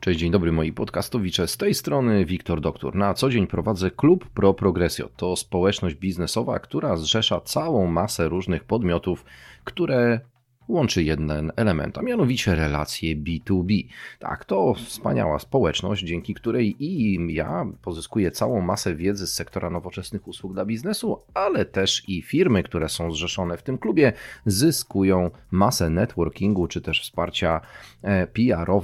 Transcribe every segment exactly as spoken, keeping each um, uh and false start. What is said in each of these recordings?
Cześć, dzień dobry moi podcastowicze, z tej strony Wiktor Doktor. Na co dzień prowadzę Klub Pro Progresio. To społeczność biznesowa, która zrzesza całą masę różnych podmiotów, które łączy jeden element, a mianowicie relacje B dwa B. Tak, to wspaniała społeczność, dzięki której i ja pozyskuję całą masę wiedzy z sektora nowoczesnych usług dla biznesu, ale też i firmy, które są zrzeszone w tym klubie, zyskują masę networkingu, czy też wsparcia P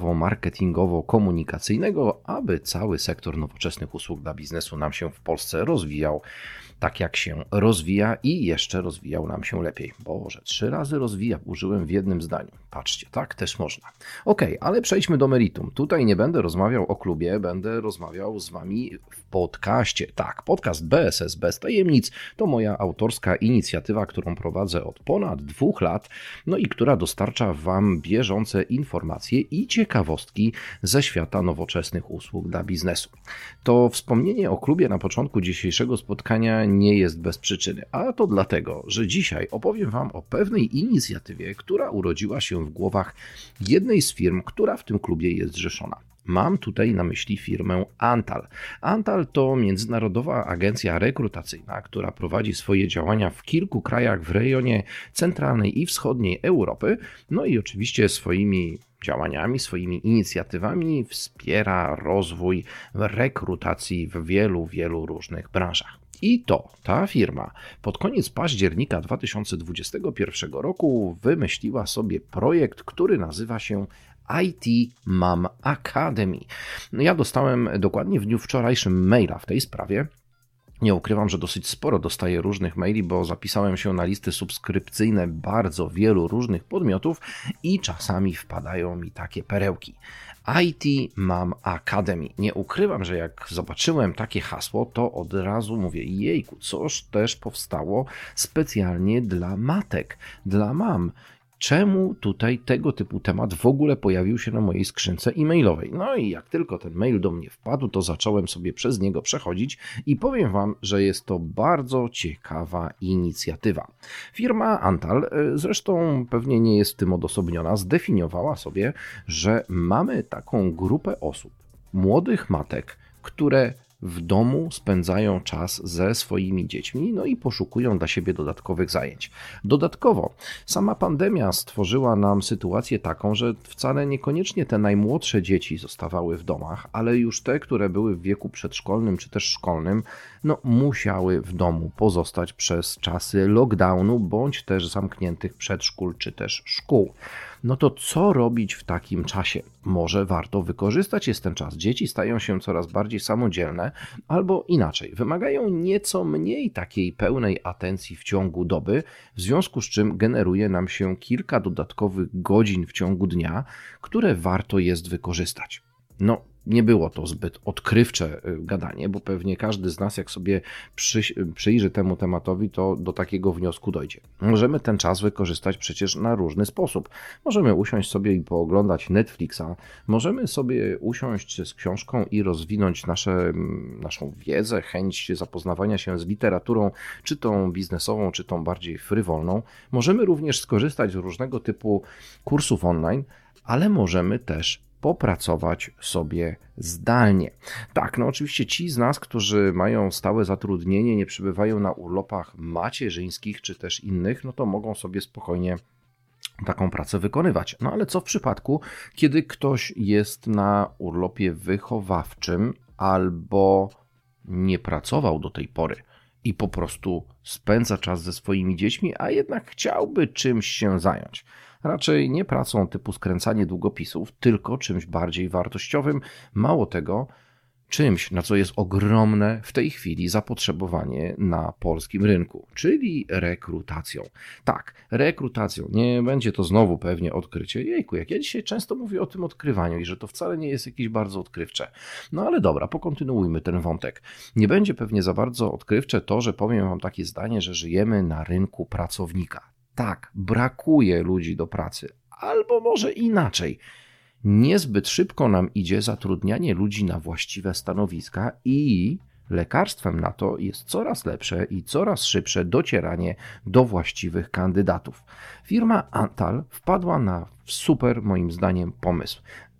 R-owo-marketingowo-komunikacyjnego, aby cały sektor nowoczesnych usług dla biznesu nam się w Polsce rozwijał tak jak się rozwija i jeszcze rozwijał nam się lepiej. Boże, trzy razy rozwija, użyłem w jednym zdaniu. Patrzcie, tak też można. Ok, ale przejdźmy do meritum. Tutaj nie będę rozmawiał o klubie, będę rozmawiał z Wami w podcaście. Tak, podcast B S S Bez Tajemnic to moja autorska inicjatywa, którą prowadzę od ponad dwóch lat, no i która dostarcza Wam bieżące informacje i ciekawostki ze świata nowoczesnych usług dla biznesu. To wspomnienie o klubie na początku dzisiejszego spotkania nie jest bez przyczyny, a to dlatego, że dzisiaj opowiem Wam o pewnej inicjatywie, która urodziła się w głowach jednej z firm, która w tym klubie jest zrzeszona. Mam tutaj na myśli firmę Antal. Antal to międzynarodowa agencja rekrutacyjna, która prowadzi swoje działania w kilku krajach w rejonie centralnej i wschodniej Europy, no i oczywiście swoimi działaniami, swoimi inicjatywami wspiera rozwój rekrutacji w wielu, wielu różnych branżach. I to ta firma pod koniec października dwa tysiące dwudziestego pierwszego roku wymyśliła sobie projekt, który nazywa się I T Mom Academy. Ja dostałem dokładnie w dniu wczorajszym maila w tej sprawie. Nie ukrywam, że dosyć sporo dostaję różnych maili, bo zapisałem się na listy subskrypcyjne bardzo wielu różnych podmiotów i czasami wpadają mi takie perełki. I T Mom Academy. Nie ukrywam, że jak zobaczyłem takie hasło, to od razu mówię, jejku, coś też powstało specjalnie dla matek, dla mam. Czemu tutaj tego typu temat w ogóle pojawił się na mojej skrzynce e-mailowej? No i jak tylko ten mail do mnie wpadł, to zacząłem sobie przez niego przechodzić i powiem Wam, że jest to bardzo ciekawa inicjatywa. Firma Antal, zresztą pewnie nie jest w tym odosobniona, zdefiniowała sobie, że mamy taką grupę osób, młodych matek, które w domu spędzają czas ze swoimi dziećmi, no i poszukują dla siebie dodatkowych zajęć. Dodatkowo sama pandemia stworzyła nam sytuację taką, że wcale niekoniecznie te najmłodsze dzieci zostawały w domach, ale już te, które były w wieku przedszkolnym czy też szkolnym, no musiały w domu pozostać przez czasy lockdownu bądź też zamkniętych przedszkól czy też szkół. No to co robić w takim czasie? Może warto wykorzystać jest ten czas. Dzieci stają się coraz bardziej samodzielne, albo inaczej, wymagają nieco mniej takiej pełnej atencji w ciągu doby, w związku z czym generuje nam się kilka dodatkowych godzin w ciągu dnia, które warto jest wykorzystać. No, nie było to zbyt odkrywcze gadanie, bo pewnie każdy z nas, jak sobie przy, przyjrzy temu tematowi, to do takiego wniosku dojdzie. Możemy ten czas wykorzystać przecież na różny sposób. Możemy usiąść sobie i pooglądać Netflixa, możemy sobie usiąść z książką i rozwinąć nasze, naszą wiedzę, chęć zapoznawania się z literaturą, czy tą biznesową, czy tą bardziej frywolną. Możemy również skorzystać z różnego typu kursów online, ale możemy też popracować sobie zdalnie. Tak, no oczywiście ci z nas, którzy mają stałe zatrudnienie, nie przebywają na urlopach macierzyńskich czy też innych, no to mogą sobie spokojnie taką pracę wykonywać. No ale co w przypadku, kiedy ktoś jest na urlopie wychowawczym albo nie pracował do tej pory i po prostu spędza czas ze swoimi dziećmi, a jednak chciałby czymś się zająć? Raczej nie pracą typu skręcanie długopisów, tylko czymś bardziej wartościowym. Mało tego, czymś, na co jest ogromne w tej chwili zapotrzebowanie na polskim rynku, czyli rekrutacją. Tak, rekrutacją. Nie będzie to znowu pewnie odkrycie. Jejku, jak ja dzisiaj często mówię o tym odkrywaniu i że to wcale nie jest jakieś bardzo odkrywcze. No ale dobra, pokontynuujmy ten wątek. Nie będzie pewnie za bardzo odkrywcze to, że powiem Wam takie zdanie, że żyjemy na rynku pracownika. Tak, brakuje ludzi do pracy, albo może inaczej. Niezbyt szybko nam idzie zatrudnianie ludzi na właściwe stanowiska i lekarstwem na to jest coraz lepsze i coraz szybsze docieranie do właściwych kandydatów. Firma Antal wpadła na super, moim zdaniem, pomysł.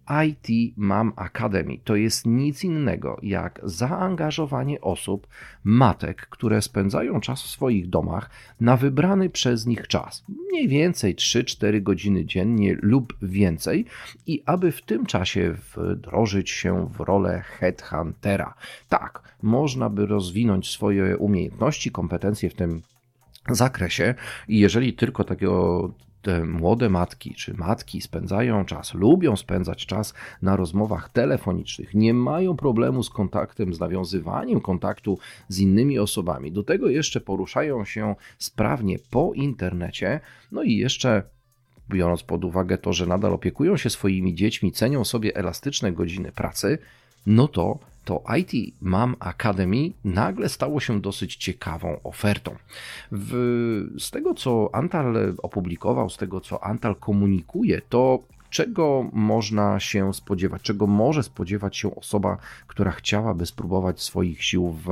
I T Mom Academy to jest nic innego jak zaangażowanie osób, matek, które spędzają czas w swoich domach na wybrany przez nich czas, mniej więcej trzy cztery godziny dziennie lub więcej, i aby w tym czasie wdrożyć się w rolę headhuntera. Tak, można by rozwinąć swoje umiejętności, kompetencje w tym zakresie i jeżeli tylko takiego te młode matki czy matki spędzają czas, lubią spędzać czas na rozmowach telefonicznych, nie mają problemu z kontaktem, z nawiązywaniem kontaktu z innymi osobami, do tego jeszcze poruszają się sprawnie po internecie, no i jeszcze biorąc pod uwagę to, że nadal opiekują się swoimi dziećmi, cenią sobie elastyczne godziny pracy, no to to I T Mom Academy nagle stało się dosyć ciekawą ofertą. W, z tego, co Antal opublikował, z tego, co Antal komunikuje, to czego można się spodziewać, czego może spodziewać się osoba, która chciałaby spróbować swoich sił w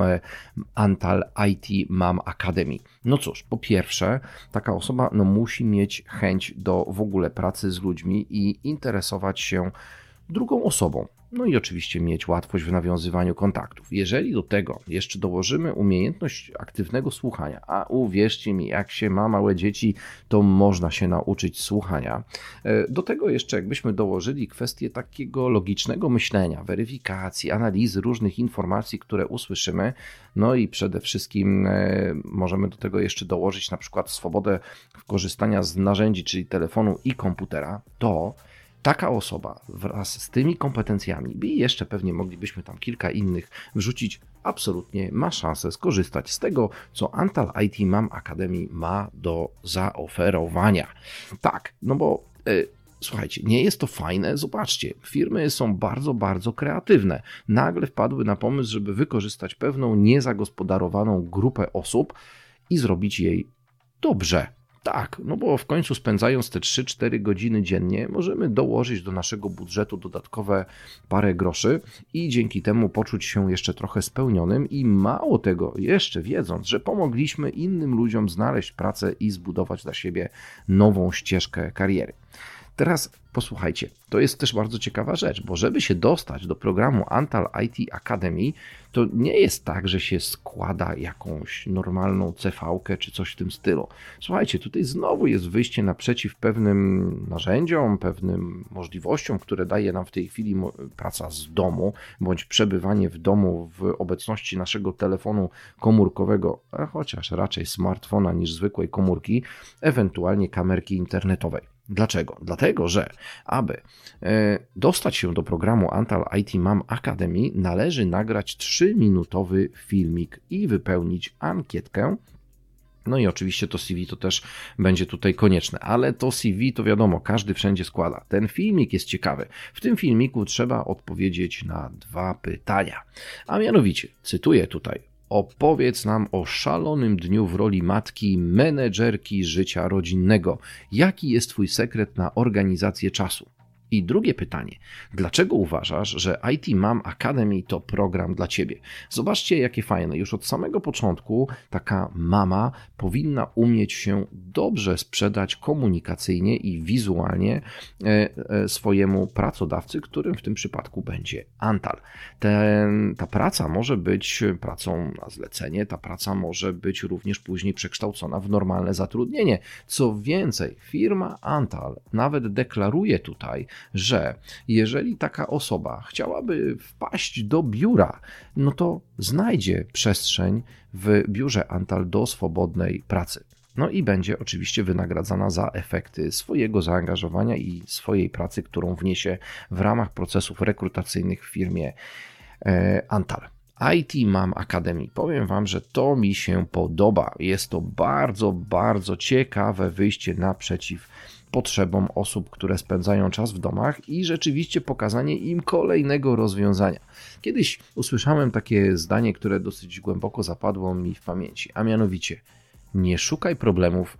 Antal I T Mom Academy. No cóż, po pierwsze, taka osoba no, musi mieć chęć do w ogóle pracy z ludźmi i interesować się drugą osobą. No i oczywiście mieć łatwość w nawiązywaniu kontaktów. Jeżeli do tego jeszcze dołożymy umiejętność aktywnego słuchania, a uwierzcie mi, jak się ma małe dzieci, to można się nauczyć słuchania. Do tego jeszcze jakbyśmy dołożyli kwestię takiego logicznego myślenia, weryfikacji, analizy różnych informacji, które usłyszymy, no i przede wszystkim możemy do tego jeszcze dołożyć na przykład swobodę korzystania z narzędzi, czyli telefonu i komputera, to taka osoba wraz z tymi kompetencjami i jeszcze pewnie moglibyśmy tam kilka innych wrzucić, absolutnie ma szansę skorzystać z tego, co Antal I T Mom Academy ma do zaoferowania. Tak, no bo yy, słuchajcie, nie jest to fajne? Zobaczcie, firmy są bardzo, bardzo kreatywne. Nagle wpadły na pomysł, żeby wykorzystać pewną niezagospodarowaną grupę osób i zrobić jej dobrze. Tak, no bo w końcu spędzając te trzy cztery godziny dziennie możemy dołożyć do naszego budżetu dodatkowe parę groszy i dzięki temu poczuć się jeszcze trochę spełnionym i mało tego, jeszcze wiedząc, że pomogliśmy innym ludziom znaleźć pracę i zbudować dla siebie nową ścieżkę kariery. Teraz posłuchajcie, to jest też bardzo ciekawa rzecz, bo żeby się dostać do programu Antal I T Academy, to nie jest tak, że się składa jakąś normalną C V-kę czy coś w tym stylu. Słuchajcie, tutaj znowu jest wyjście naprzeciw pewnym narzędziom, pewnym możliwościom, które daje nam w tej chwili praca z domu, bądź przebywanie w domu w obecności naszego telefonu komórkowego, a chociaż raczej smartfona niż zwykłej komórki, ewentualnie kamerki internetowej. Dlaczego? Dlatego, że aby dostać się do programu Antal I T Mom Academy, należy nagrać trzyminutowy filmik i wypełnić ankietkę. No i oczywiście to C V to też będzie tutaj konieczne, ale to C V to wiadomo, każdy wszędzie składa. Ten filmik jest ciekawy. W tym filmiku trzeba odpowiedzieć na dwa pytania, a mianowicie, cytuję tutaj: opowiedz nam o szalonym dniu w roli matki, menedżerki życia rodzinnego. Jaki jest twój sekret na organizację czasu? I drugie pytanie, dlaczego uważasz, że I T Mom Academy to program dla ciebie? Zobaczcie, jakie fajne. Już od samego początku taka mama powinna umieć się dobrze sprzedać komunikacyjnie i wizualnie swojemu pracodawcy, którym w tym przypadku będzie Antal. Ten, ta praca może być pracą na zlecenie, ta praca może być również później przekształcona w normalne zatrudnienie. Co więcej, firma Antal nawet deklaruje tutaj, że jeżeli taka osoba chciałaby wpaść do biura, no to znajdzie przestrzeń w biurze Antal do swobodnej pracy. No i będzie oczywiście wynagradzana za efekty swojego zaangażowania i swojej pracy, którą wniesie w ramach procesów rekrutacyjnych w firmie Antal. I T Mom Academy. Powiem Wam, że to mi się podoba. Jest to bardzo, bardzo ciekawe wyjście naprzeciw potrzebom osób, które spędzają czas w domach i rzeczywiście pokazanie im kolejnego rozwiązania. Kiedyś usłyszałem takie zdanie, które dosyć głęboko zapadło mi w pamięci, a mianowicie: nie szukaj problemów,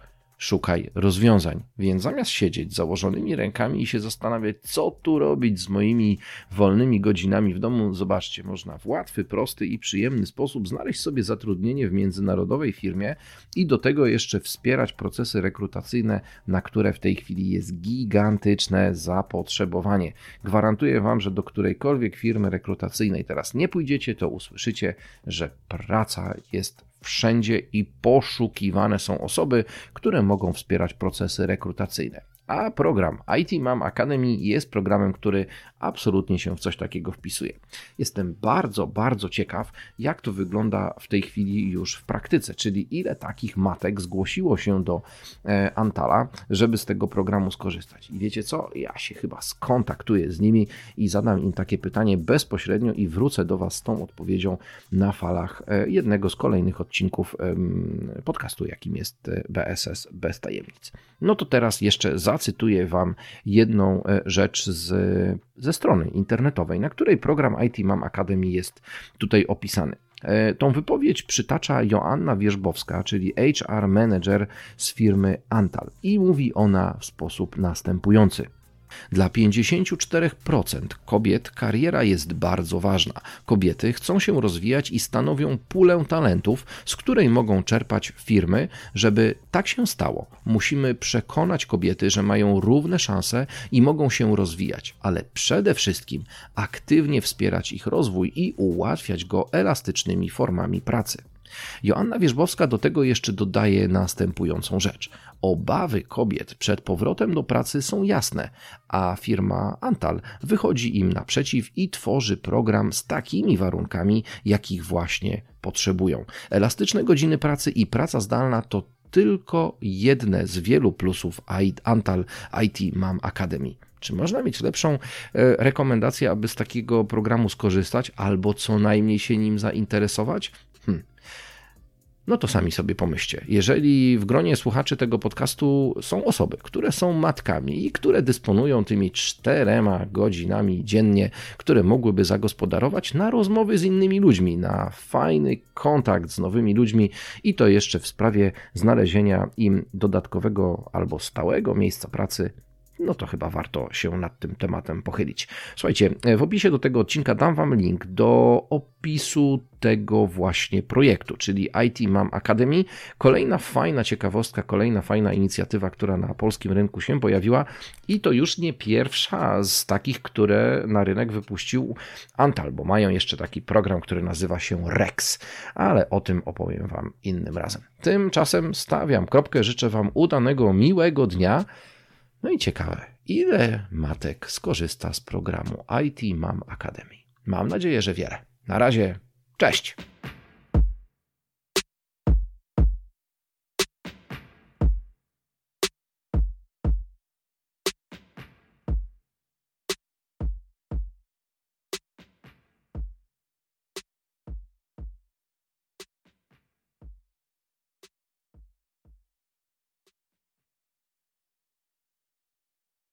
szukaj rozwiązań. Więc zamiast siedzieć z założonymi rękami i się zastanawiać, co tu robić z moimi wolnymi godzinami w domu, zobaczcie, można w łatwy, prosty i przyjemny sposób znaleźć sobie zatrudnienie w międzynarodowej firmie i do tego jeszcze wspierać procesy rekrutacyjne, na które w tej chwili jest gigantyczne zapotrzebowanie. Gwarantuję Wam, że do którejkolwiek firmy rekrutacyjnej teraz nie pójdziecie, to usłyszycie, że praca jest wszędzie i poszukiwane są osoby, które mogą wspierać procesy rekrutacyjne. A program I T Mom Academy jest programem, który absolutnie się w coś takiego wpisuje. Jestem bardzo, bardzo ciekaw, jak to wygląda w tej chwili już w praktyce, czyli ile takich matek zgłosiło się do Antala, żeby z tego programu skorzystać. I wiecie co? Ja się chyba skontaktuję z nimi i zadam im takie pytanie bezpośrednio i wrócę do Was z tą odpowiedzią na falach jednego z kolejnych odcinków podcastu, jakim jest B S S Bez Tajemnic. No to teraz jeszcze zacytuję Wam jedną rzecz z, ze strony internetowej, na której program I T Mom Academy jest tutaj opisany. Tą wypowiedź przytacza Joanna Wierzbowska, czyli H R Manager z firmy Antal i mówi ona w sposób następujący. Dla pięćdziesiąt cztery procent kobiet kariera jest bardzo ważna. Kobiety chcą się rozwijać i stanowią pulę talentów, z której mogą czerpać firmy. Żeby tak się stało, musimy przekonać kobiety, że mają równe szanse i mogą się rozwijać, ale przede wszystkim aktywnie wspierać ich rozwój i ułatwiać go elastycznymi formami pracy. Joanna Wierzbowska do tego jeszcze dodaje następującą rzecz. Obawy kobiet przed powrotem do pracy są jasne, a firma Antal wychodzi im naprzeciw i tworzy program z takimi warunkami, jakich właśnie potrzebują. Elastyczne godziny pracy i praca zdalna to tylko jedne z wielu plusów Antal I T Mom Academy. Czy można mieć lepszą rekomendację, aby z takiego programu skorzystać albo co najmniej się nim zainteresować? Hmm. No to sami sobie pomyślcie. Jeżeli w gronie słuchaczy tego podcastu są osoby, które są matkami i które dysponują tymi czterema godzinami dziennie, które mogłyby zagospodarować na rozmowy z innymi ludźmi, na fajny kontakt z nowymi ludźmi i to jeszcze w sprawie znalezienia im dodatkowego albo stałego miejsca pracy, no to chyba warto się nad tym tematem pochylić. Słuchajcie, w opisie do tego odcinka dam Wam link do opisu tego właśnie projektu, czyli I T Mom Academy. Kolejna fajna ciekawostka, kolejna fajna inicjatywa, która na polskim rynku się pojawiła i to już nie pierwsza z takich, które na rynek wypuścił Antal, bo mają jeszcze taki program, który nazywa się Rex, ale o tym opowiem Wam innym razem. Tymczasem stawiam kropkę, życzę Wam udanego, miłego dnia. No i ciekawe, ile matek skorzysta z programu I T Mom Academy? Mam nadzieję, że wiele. Na razie, cześć!